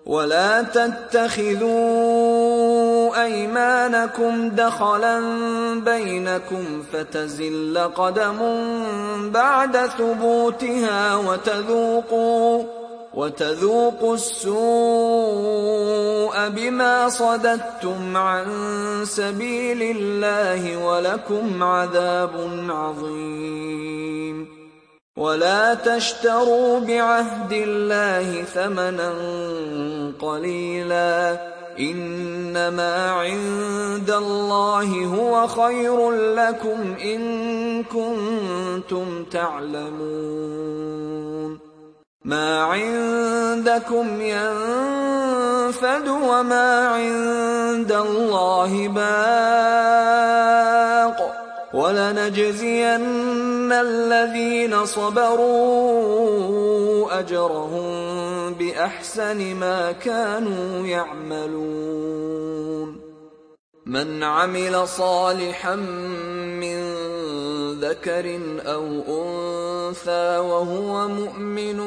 ولا تتخذوا أيمانكم دخلا بينكم فتزل قدم بعد ثبوتها وتذوقوا السوء بما صددتم عن سبيل الله ولكم عذاب عظيم. ولا تشتروا بعهد الله ثمنا قليلا، إنما عند الله هو خير لكم إن كنتم تعلمون. ما عندكم ينفد وما عند الله باق، ولنجزين الذين صبروا أجرهم بأحسن ما كانوا يعملون. من عمل صالحا من ذكر أو أنثى وهو مؤمن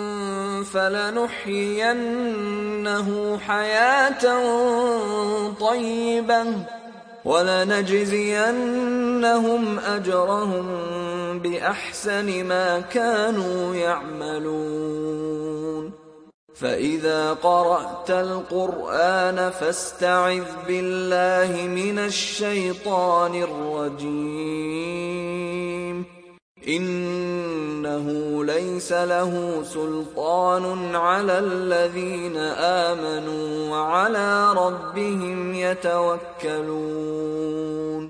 فلنحيينه حياة طيبة ولنجزينهم أجرهم بأحسن ما كانوا يعملون. فإذا قرأت القرآن فاستعذ بالله من الشيطان الرجيم، إنه ليس له سلطان على الذين آمنوا وعلى ربهم يتوكلون.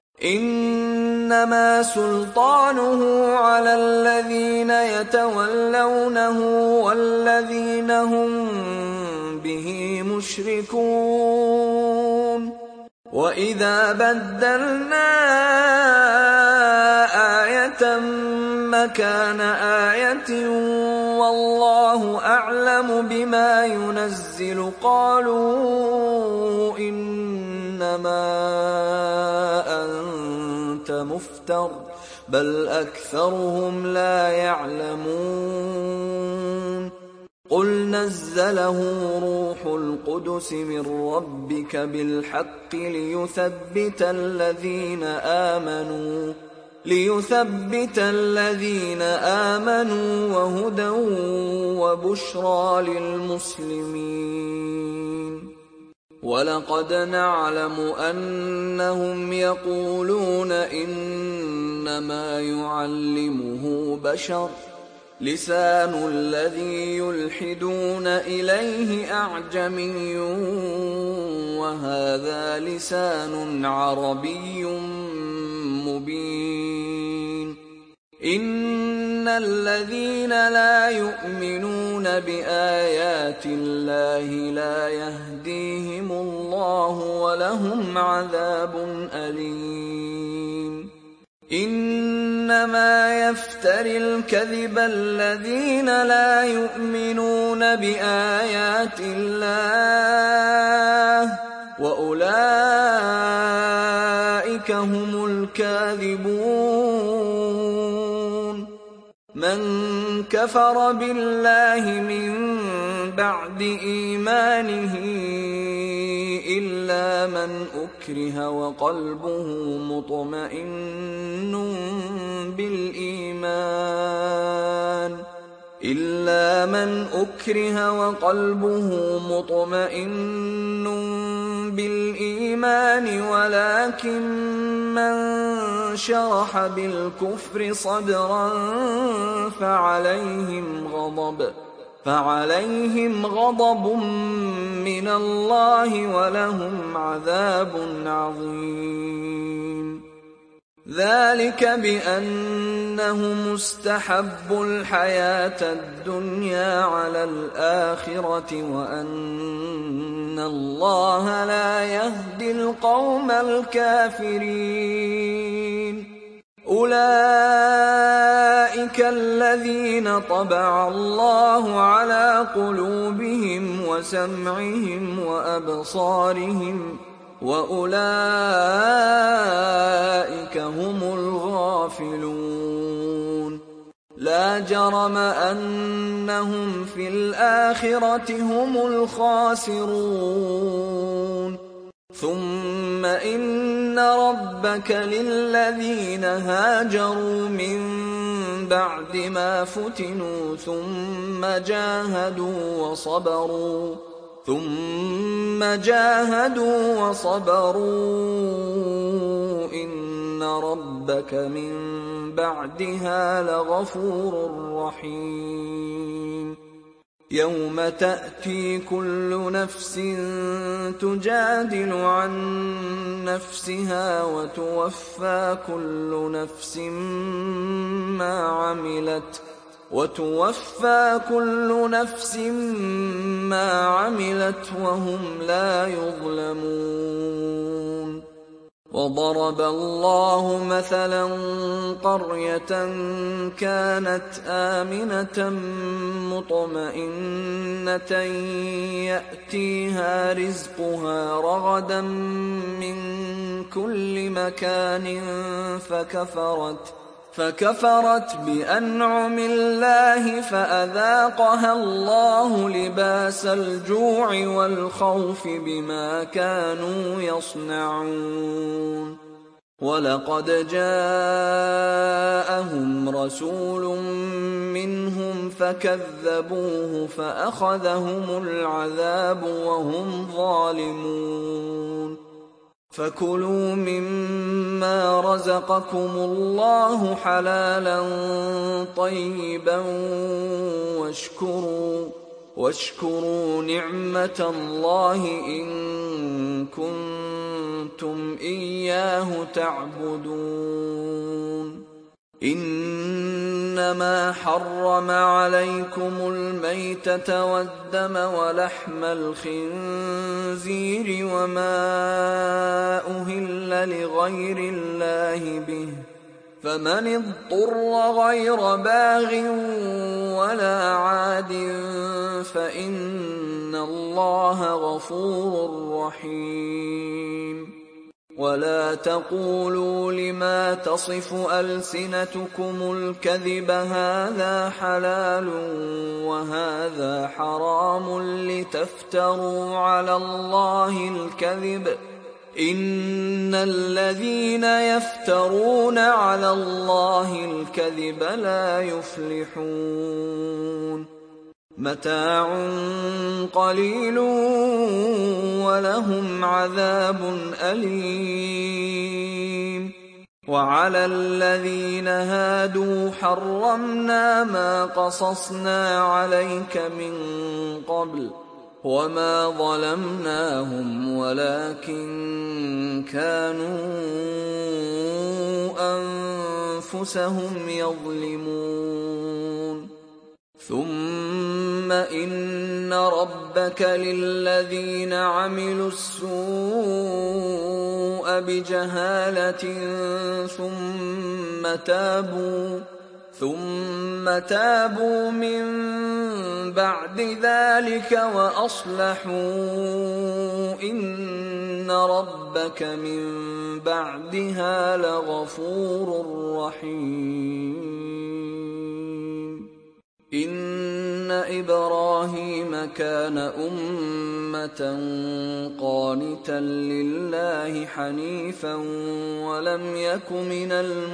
إنما سلطانه على الذين يتولونه والذين هم به مشركون. وإذا بدلنا آية مكان آية والله أعلم بما ينزل قالوا إنما أنت مفتر بل أكثرهم لا يعلمون. قل نزله روح القدس من ربك بالحق ليثبت الذين آمنوا وهدى وبشرى للمسلمين. ولقد نعلم أنهم يقولون إنما يعلمه بشر، لسان الذي يلحدون إليه أعجمي وهذا لسان عربي مبين. إن الذين لا يؤمنون بآيات الله لا يهديهم الله ولهم عذاب أليم. إنما يفتري الكذب الذين لا يؤمنون بآيات الله وأولئك هم الكاذبون. من كفر بالله من بعد إيمانه إلا من أكره وقلبه مطمئن بالإيمان ولكن من شرح بالكفر صدرا فعليهم غضب من الله ولهم عذاب عظيم. ذلك بأنهم استحبوا الحياة الدنيا على الآخرة وأن الله لا يهدي القوم الكافرين. أولئك الذين طبع الله على قلوبهم وسمعهم وأبصارهم وأولئك هم الغافلون. لا جرم أنهم في الآخرة هم الخاسرون ثم إن ربك للذين هاجروا من بعد ما فتنوا ثم جاهدوا وصبروا إن ربك من بعدها لغفور رحيم يوم تأتي كل نفس تجادل عن نفسها وتوفى كل نفس ما عملت وهم لا يظلمون وضرب الله مثلا قرية كانت آمنة مطمئنة يأتيها رزقها رغدا من كل مكان فكفرت بأنعم الله فأذاقها الله لباس الجوع والخوف بما كانوا يصنعون ولقد جاءهم رسول منهم فكذبوه فأخذهم العذاب وهم ظالمون فكلوا مما رزقكم الله حلالا طيبا واشكروا نعمة الله إن كنتم إياه تعبدون إنما حرم عليكم الميتة والدم ولحم الخنزير وما أهل لغير الله به فمن اضطر غير باغ ولا عاد فإن الله غفور رحيم ولا تقولوا لما تصف ألسنتكم الكذب هذا حلال وهذا حرام لتفتروا على الله الكذب إن الذين يفترون على الله الكذب لا يفلحون متاع قليل ولهم عذاب أليم وعلى الذين هادوا حرمنا ما قصصنا عليك من قبل وما ظلمناهم ولكن كانوا أنفسهم يظلمون ثم إن ربك للذين عملوا السوء بجهالة ثم تابوا من بعد ذلك وأصلحوا إن ربك من بعدها لغفور رحيم إن إبراهيم كان أمة قانتا لله حنيفا ولم يك من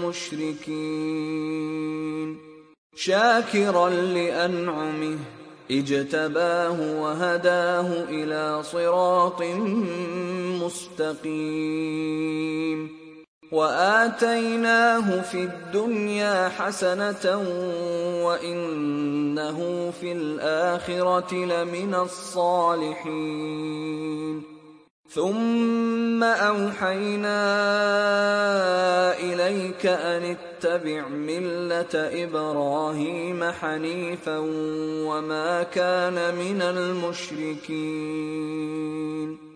المشركين شاكرا لأنعمه اجتباه وهداه إلى صراط مستقيم وآتيناه في الدنيا حسنة وإنه في الآخرة لمن الصالحين ثم أوحينا إليك أن اتبع ملة إبراهيم حنيفا وما كان من المشركين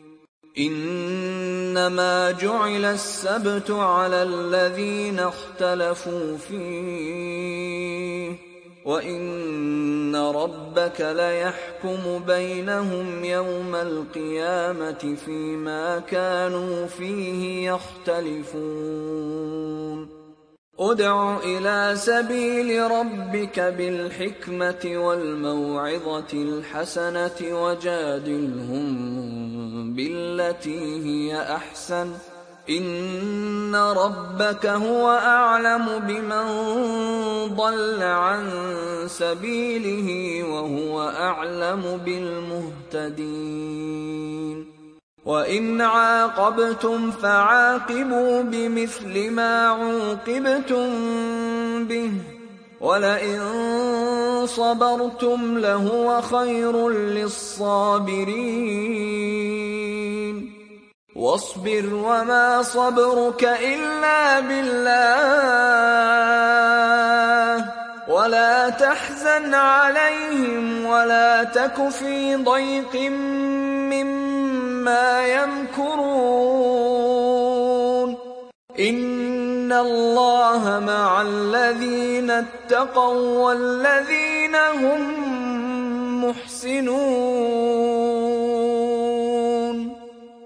إنما جعل السبت على الذين اختلفوا فيه وإن ربك ليحكم بينهم يوم القيامة فيما كانوا فيه يختلفون ادْعُ إِلَىٰ سَبِيلِ رَبِّكَ بِالْحِكْمَةِ وَالْمَوْعِظَةِ الْحَسَنَةِ وَجَادِلْهُم بِالَّتِي هِيَ أَحْسَنُ ۚ إِنَّ رَبَّكَ هُوَ أَعْلَمُ بِمَن ضَلَّ عَن سَبِيلِهِ وَهُوَ أَعْلَمُ بِالْمُهْتَدِينَ. وَإِنْ عَاقَبْتُمْ فَعَاقِبُوا بِمِثْلِ مَا عُوقِبْتُم بِهِ ۖ وَلَئِن صَبَرْتُمْ لَهُوَ خَيْرٌ لِّلصَّابِرِينَ. وَاصْبِرْ وَمَا صَبْرُكَ إِلَّا بِاللَّهِ ۚ وَلَا تَحْزَنْ عَلَيْهِمْ وَلَا تَكُ فِي ضَيْقٍ مِّمَّا يَمْكُرُونَ. إِنَّ اللَّهَ مَعَ الَّذِينَ اتَّقَوا وَّالَّذِينَ هُم مُّحْسِنُونَ.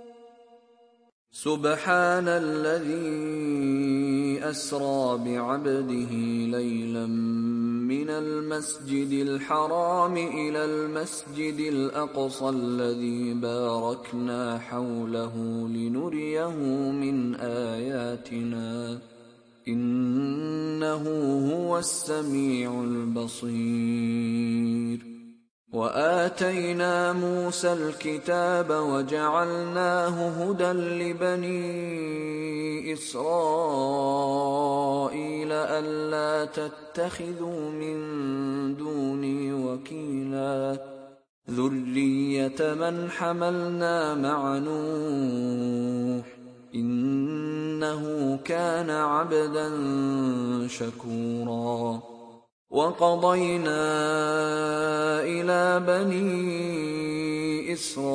سُبْحَانَ الَّذِي أَسْرَىٰ بِعَبْدِهِ لَيْلًا مِّنَ الْمَسْجِدِ الْحَرَامِ إِلَى الْمَسْجِدِ الْأَقْصَى الَّذِي بَارَكْنَا حَوْلَهُ لِنُرِيَهُ مِنْ آيَاتِنَا ۚ إِنَّهُ هُوَ السَّمِيعُ الْبَصِيرُ. وَآتَيْنَا مُوسَى الْكِتَابَ وَجَعَلْنَاهُ هُدًى لِّبَنِي إِسْرَائِيلَ أَلَّا تَتَّخِذُوا مِن دُونِي وَكِيلًا. ذُرِّيَّةَ مَنْ حَمَلْنَا مَعَ نُوحٍ ۚ إِنَّهُ كَانَ عَبْدًا شَكُورًا. وَقَضَيْنَا إِلَىٰ بَنِي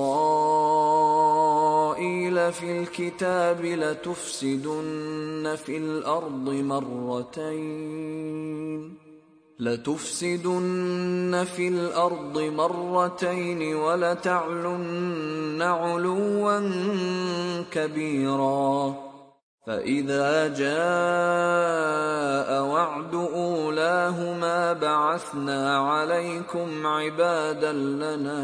إِسْرَائِيلَ فِي الْكِتَابِ لَتُفْسِدُنَّ فِي الْأَرْضِ مَرَّتَيْنِ وَلَتَعْلُنَّ عُلُوًّا كَبِيرًا. فَإِذَا جَاءَ وَعْدُ أُولَاهُمَا بَعَثْنَا عَلَيْكُمْ عِبَادًا لَّنَا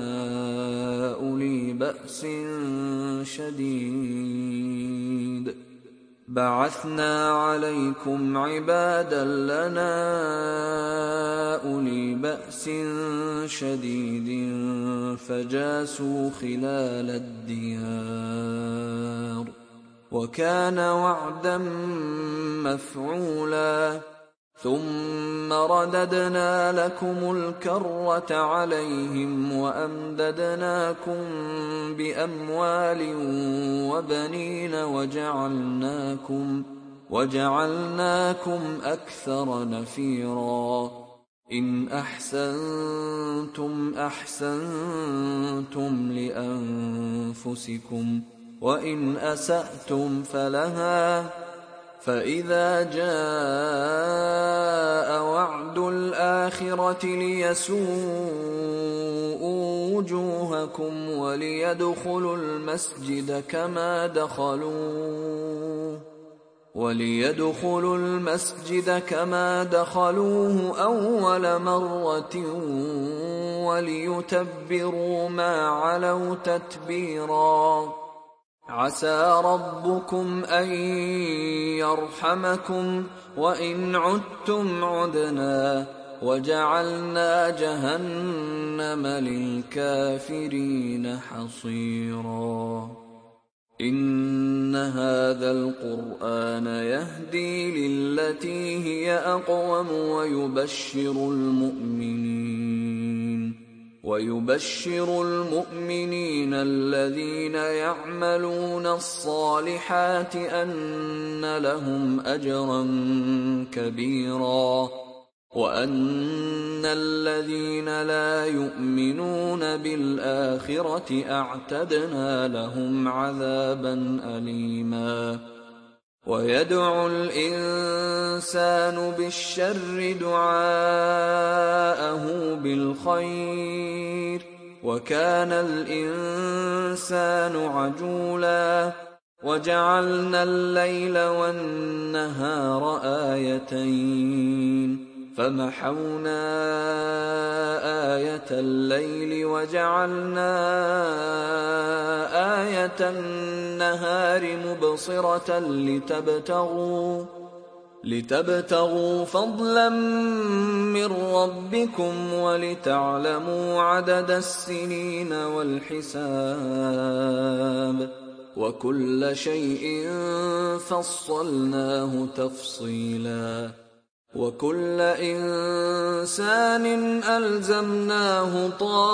أُولِي بَأْسٍ شَدِيدٍ فَجَاسُوا خِلَالَ الدِّيَارِ ۚ وَكَانَ وَعْدًا مَّفْعُولًا. ثُمَّ رَدَدْنَا لَكُمُ الْكَرَّةَ عَلَيْهِمْ وَأَمْدَدْنَاكُم بِأَمْوَالٍ وَبَنِينَ وَجَعَلْنَاكُمْ أَكْثَرَ نَفِيرًا. إِنْ أَحْسَنتُمْ أَحْسَنتُمْ لِأَنفُسِكُمْ، وَإِنْ أَسَأْتُمْ فَلَهَا ۚ فَإِذَا جَاءَ وَعْدُ الْآخِرَةِ لِيَسُوءُوا وُجُوهَكُمْ وَلِيَدْخُلُوا الْمَسْجِدَ كَمَا دَخَلُوهُ أَوَّلَ مَرَّةٍ وَلِيُتَبِّرُوا مَا عَلَوْا تَتْبِيرًا. عَسَىٰ رَبُّكُمْ أَن يَرْحَمَكُمْ وَإِنْ عُدتُّمْ عُدْنَا ۘ وَجَعَلْنَا جَهَنَّمَ لِلْكَافِرِينَ حَصِيرًا. إِنَّ هَٰذَا الْقُرْآنَ يَهْدِي لِلَّتِي هِيَ أَقْوَمُ وَيُبَشِّرُ الْمُؤْمِنِينَ الَّذِينَ يَعْمَلُونَ الصَّالِحَاتِ أَنَّ لَهُمْ أَجْرًا كَبِيرًا، وَأَنَّ الَّذِينَ لَا يُؤْمِنُونَ بِالْآخِرَةِ أَعْتَدْنَا لَهُمْ عَذَابًا أَلِيمًا. وَيَدْعُ الْإِنسَانُ بِالشَّرِّ دُعَاءَهُ بِالْخَيْرِ ۖ وَكَانَ الْإِنسَانُ عَجُولًا. وجعلنا الليل والنهار آيتين فمحونا آية الليل وجعلنا آية النهار مبصرة لتبتغوا فضلا من ربكم ولتعلموا عدد السنين والحساب وكل شيء فصلناه تفصيلا وكل إنسان ألزمناه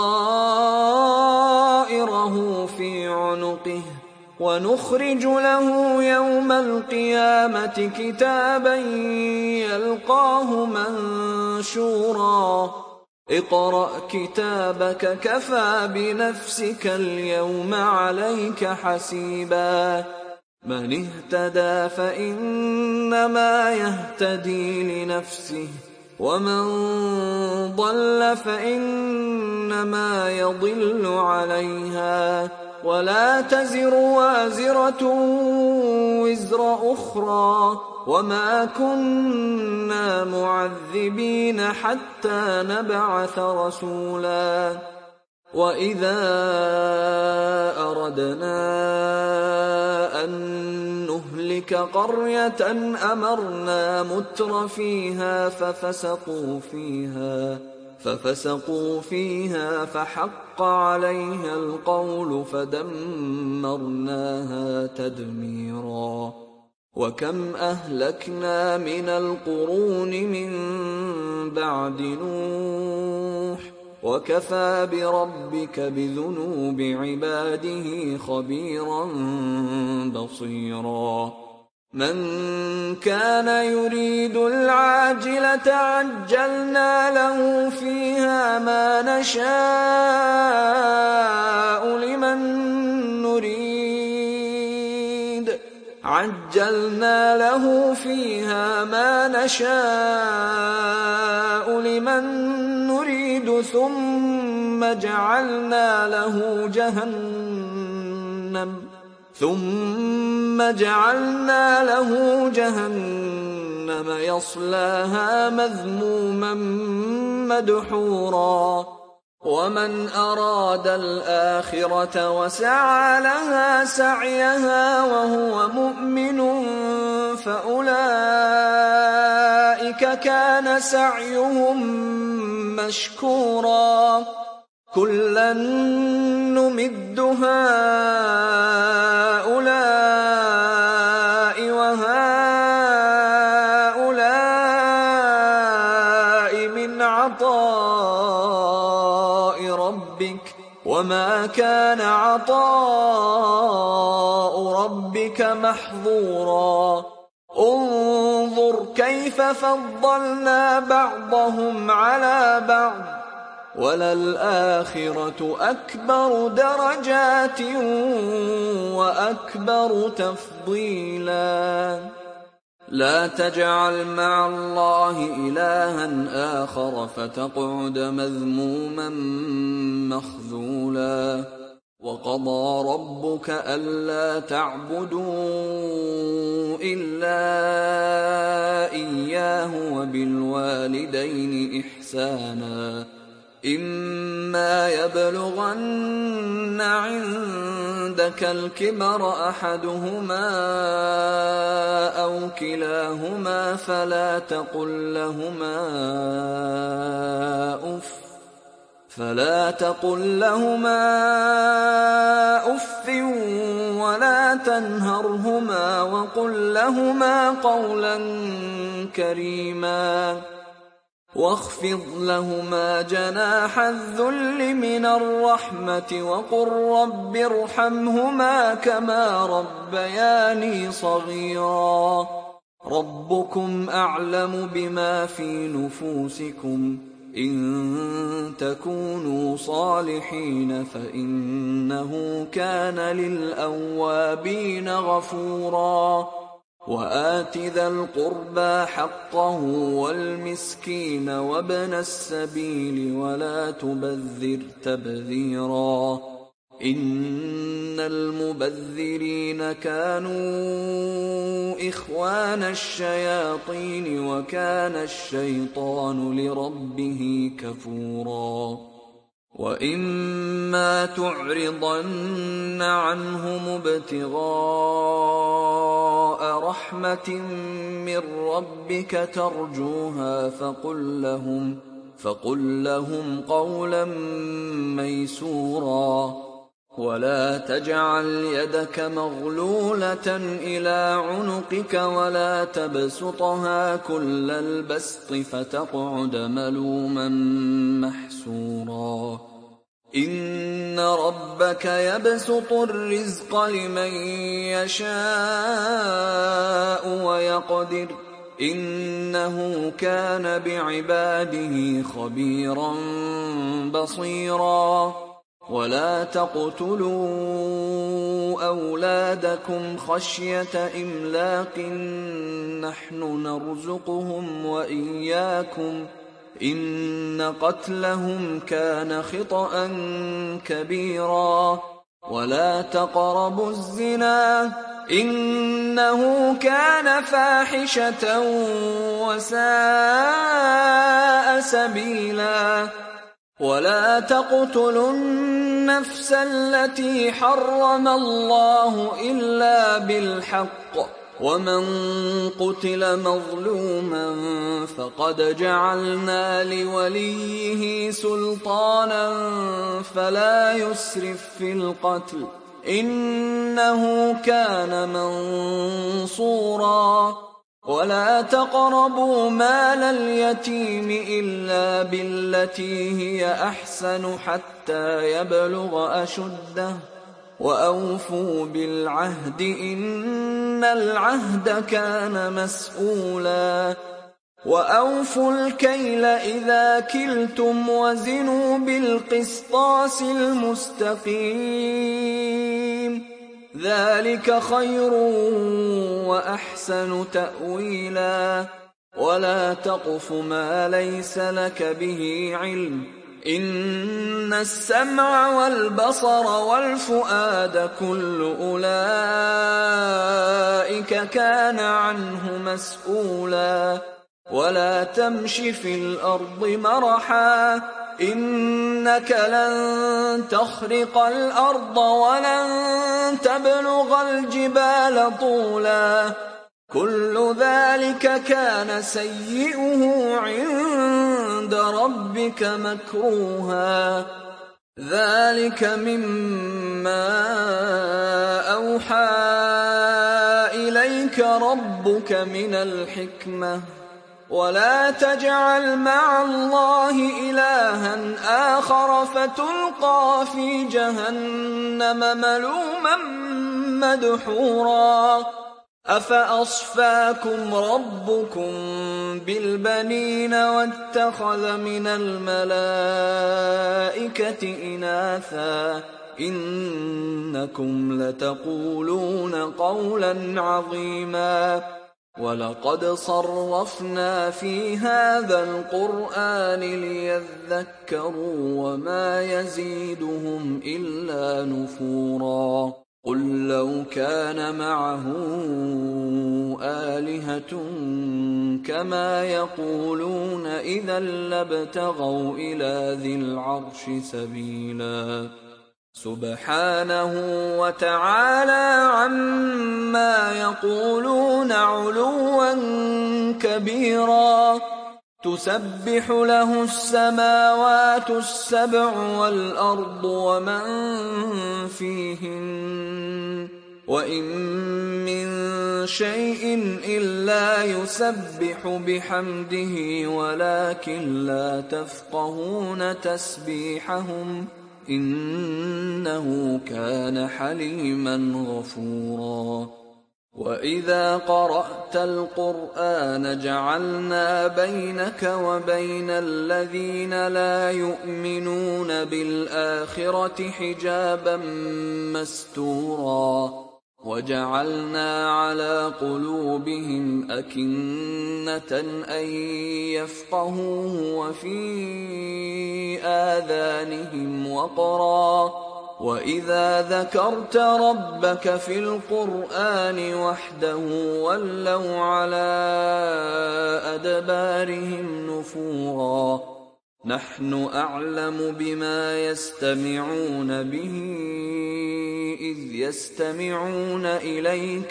طائره في عنقه ونخرج له يوم القيامة كتابا يلقاه منشورا اقرأ كتابك كفى بنفسك اليوم عليك حسيبا من اهتدى فإنما يهتدي لنفسه ومن ضل فإنما يضل عليها ولا تزر وازرة وزر أخرى وما كنا معذبين حتى نبعث رسولا وإذا أردنا أن نهلك قرية أمرنا متر فيها ففسقوا فيها فحق عليها القول فدمرناها تدميرا وكم أهلكنا من القرون من بعد نوح وكفى بربك بذنوب عباده خبيرا بصيرا من كان يريد العاجلة عجلنا له فيها ما نشاء لمن نريد ثم جعلنا له جهنم يصلاها مذموما مدحورا ومن أراد الآخرة وسعى لها سعيها وهو مؤمن فأولئك كان سعيهم مشكورا كلا نمد هؤلاء وهؤلاء من عطاء ربك وما كان عطاء ربك محظورا انظر كيف فضلنا بعضهم على بعض وللآخرة أكبر درجات وأكبر تفضيلا لا تجعل مع الله إلها آخر فتقعد مذموما مخذولا وقضى ربك ألا تعبدوا إلا إياه وبالوالدين إحسانا إما يبلغن عندك الكبر أحدهما أو كلاهما فلا تقل لهما أف ولا تنهرهما وقل لهما قولا كريما واخفض لهما جناح الذل من الرحمة وقل رب ارحمهما كما ربياني صغيرا ربكم أعلم بما في نفوسكم إن تكونوا صالحين فإنه كان للأوابين غفورا وآت ذا القربى حقه والمسكين وابن السبيل ولا تبذر تبذيرا إن إن المبذرين كانوا إخوان الشياطين وكان الشيطان لربه كفورا وإما تعرضن عنهم ابتغاء رحمة من ربك ترجوها فقل لهم قولا ميسورا ولا تجعل يدك مغلولة إلى عنقك ولا تبسطها كل البسط فتقعد ملوما محسورا إن ربك يبسط الرزق لمن يشاء ويقدر إنه كان بعباده خبيرا بصيرا ولا تقتلوا أولادكم خشية إملاق نحن نرزقهم وإياكم إن قتلهم كان خطأ كبيرا ولا تقربوا الزنا إنه كان فاحشة وساء سبيلا ولا تقتلوا النفس التي حرم الله إلا بالحق ومن قتل مظلوما فقد جعلنا لوليه سلطانا فلا يسرف في القتل إنه كان منصورا ولا تقربوا مال اليتيم إلا بالتي هي أحسن حتى يبلغ أشده وأوفوا بالعهد إن العهد كان مسؤولا وأوفوا الكيل إذا كلتم وزنوا بالقسطاس المستقيم ذلك خير وأحسن تأويلا ولا تقف ما ليس لك به علم إن السمع والبصر والفؤاد كل أولئك كان عنه مسؤولا ولا تمش في الأرض مرحا إنك لن تخرق الأرض ولن تبلغ الجبال طولا كل ذلك كان سيئه عند ربك مكروها ذلك مما أوحى إليك ربك من الحكمة ولا تجعل مع الله إلها آخر فتلقى في جهنم ملوما مدحورا أفأصفاكم ربكم بالبنين واتخذ من الملائكة إناثا إنكم لتقولون قولا عظيما ولقد صرفنا في هذا القرآن ليذكروا وما يزيدهم إلا نفورا قل لو كان معه آلهة كما يقولون إذا لابتغوا إلى ذي العرش سبيلا سبحانه وتعالى عما يقولون علوا كبيرا تسبح له السماوات السبع والأرض ومن فيهن وإن من شيء إلا يسبح بحمده ولكن لا تفقهون تسبيحهم إنه كان حليما غفورا وإذا قرأت القرآن جعلنا بينك وبين الذين لا يؤمنون بالآخرة حجابا مستورا وجعلنا على قلوبهم أكنة أن يفقهوه وفي آذانهم وقرا وإذا ذكرت ربك في القرآن وحده ولوا على أدبارهم نفورا نحن أعلم بما يستمعون به إذ يستمعون إليك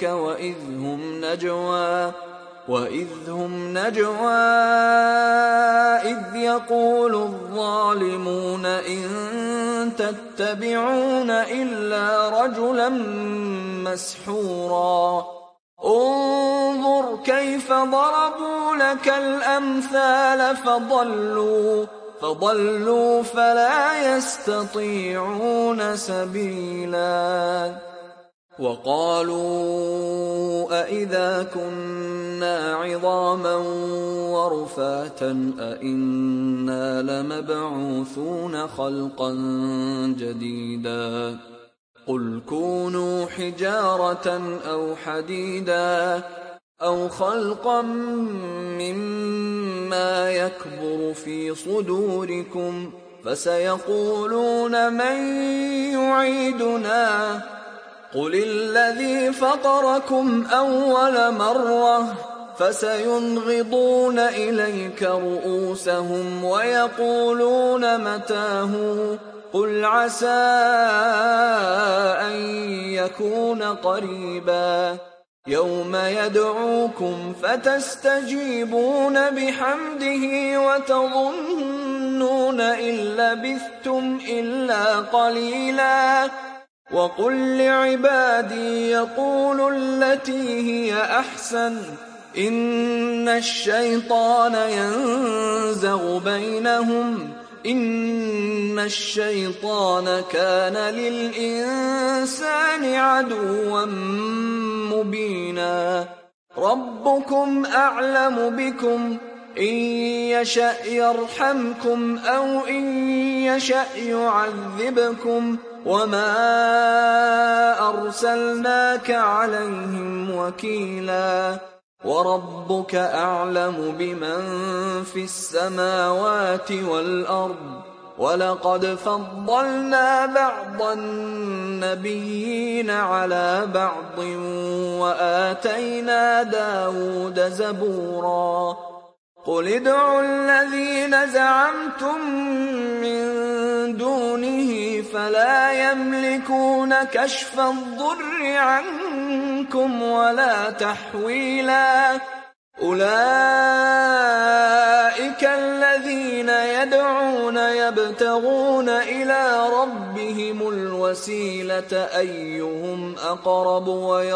وإذ هم نجوى إذ يقول الظالمون إن تتبعون إلا رجلا مسحورا انظر كيف ضربوا لك الأمثال فضلوا فلا يستطيعون سبيلا وقالوا أإذا كنا عظاما ورفاتا أإنا لمبعوثون خلقا جديدا قل كونوا حجارة أو حديدا أو خلقا مما يكبر في صدوركم فسيقولون من يعيدنا قل الذي فطركم أول مرة فسينغضون إليك رؤوسهم ويقولون متاه قل عسى أن يكون قريبا يوم يدعوكم فتستجيبون بحمده وتظنون إن لبثتم إلا قليلا وقل لعبادي يقولوا التي هي أحسن إن الشيطان ينزغ بينهم إن الشيطان كان للإنسان عدوا مبينا ربكم أعلم بكم إن يشأ يرحمكم أو إن يشأ يعذبكم وما أرسلناك عليهم وكيلا وربك أعلم بمن في السماوات والأرض ولقد فضلنا بعض النبيين على بعض وآتينا داود زبورا قل ادعوا الذين زعمتم من دونه فلا يملكون كشف الضر عنكم ولا تحويلا أولئك الذين يدعون يبتغون إلى ربهم الوسيلة أيهم أقرب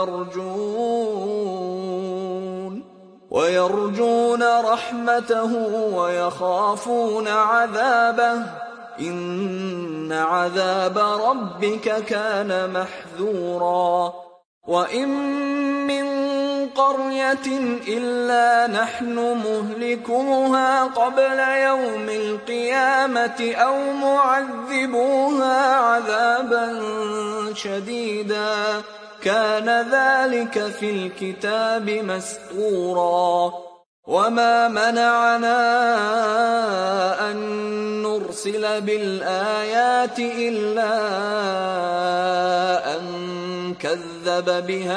ويرجون رحمته ويخافون عذابه إن عذاب ربك كان محذورا وإن من قرية إلا نحن مهلكوها قبل يوم القيامة أو معذبوها عذابا شديدا كان ذلك في الكتاب مسطورا وما منعنا أن نرسل بالآيات إلا أن كذب بها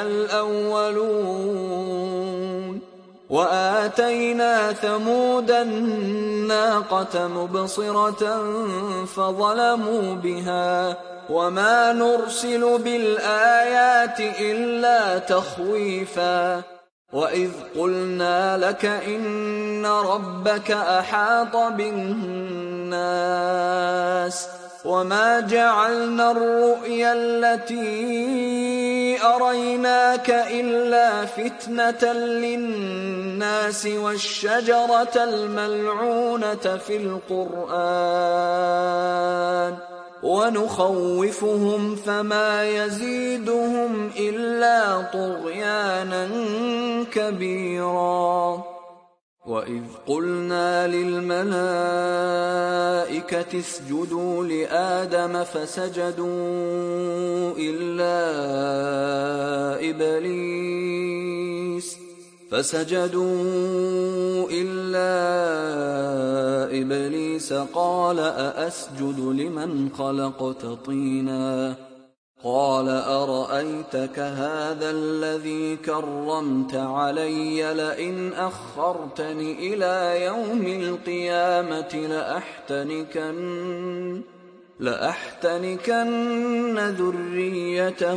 الأولون وآتينا ثمود الناقة مبصرة فظلموا بها وما نرسل بالآيات إلا تخويفا وإذ قلنا لك إن ربك أحاط بالناس وما جعلنا الرؤيا التي أريناك إلا فتنة للناس والشجرة الملعونة في القرآن ونخوفهم فما يزيدهم إلا طغيانا كبيرا وإذ قلنا للملائكة اسجدوا لآدم فسجدوا إلا فسجدوا إلا إبليس قال أأسجد لمن خلقت طينا قال أرأيتك هذا الذي كرمت علي لئن أخرتني إلى يوم القيامة لأحتنكن ذريته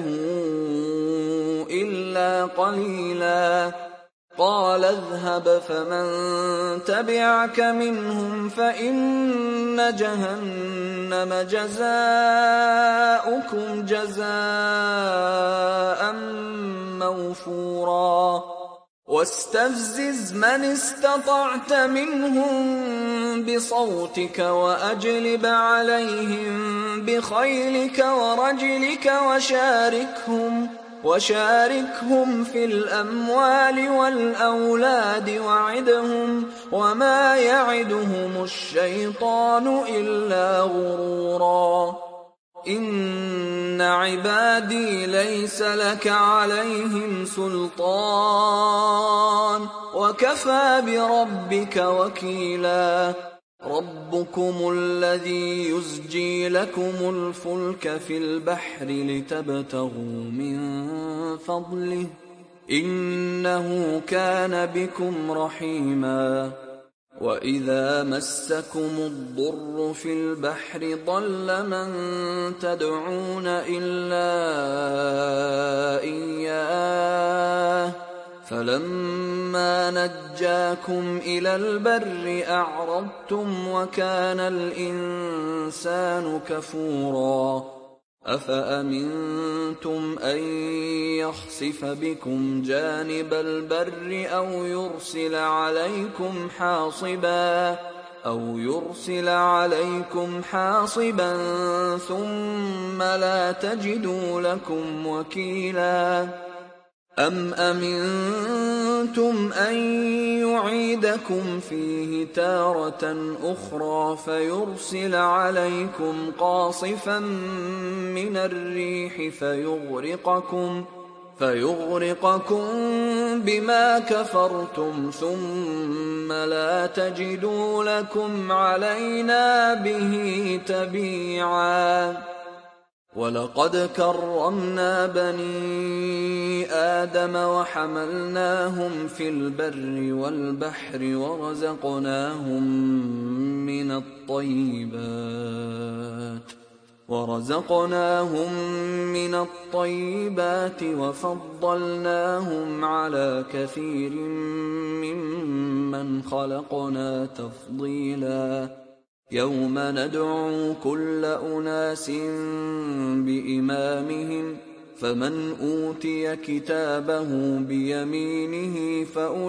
إلا قليلا قال اذهب فمن تبعك منهم فإن جهنم جزاؤكم جزاء موفورا واستفزز من استطعت منهم بصوتك وأجلب عليهم بخيلك ورجلك وشاركهم في الأموال والأولاد وعدهم وما يعدهم الشيطان إلا غرورا إن عبادي ليس لك عليهم سلطان وكفى بربك وكيلا ربكم الذي يزجي لكم الفلك في البحر لتبتغوا من فضله إنه كان بكم رحيما وإذا مسكم الضر في البحر ضل من تدعون إلا إياه فلما نجاكم إلى البر أعرضتم وكان الإنسان كفورا أفأمنتم أن يخسف بكم جانب البر أو يرسل عليكم حاصبا ثم لا تجدوا لكم وكيلا أم أمنتم أن يعيدكم فيه تارة أخرى فيرسل عليكم قاصفا من الريح فيغرقكم بما كفرتم ثم لا تجدوا لكم علينا به تبيعا ولقد كرمنا بني آدم وحملناهم في البر والبحر ورزقناهم من الطيبات وفضلناهم على كثير ممن خلقنا تفضيلا يوم ندعو كل أناس بإمامهم فمن أوتي كتابه بيمينه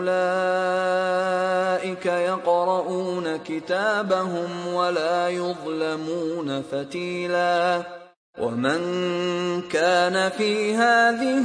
فأولئك يقرؤون كتابهم ولا يظلمون فتيلا ومن كان في هذه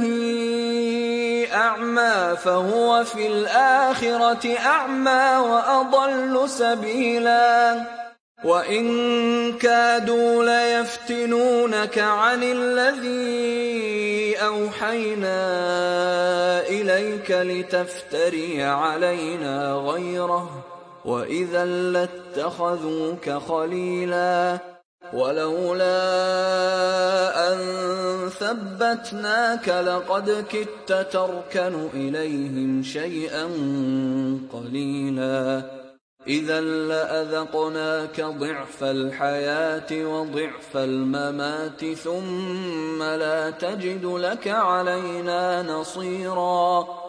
أعمى فهو في الآخرة أعمى وأضل سبيلا وإن كادوا ليفتنونك عن الذي أوحينا إليك لتفتري علينا غيره وإذا لاتخذوك خليلا ولولا أن ثبتناك لقد كدت تركن إليهم شيئا قليلا إذا لأذقناك ضعف الحياة وضعف الممات ثم لا تجد لك علينا نصيرا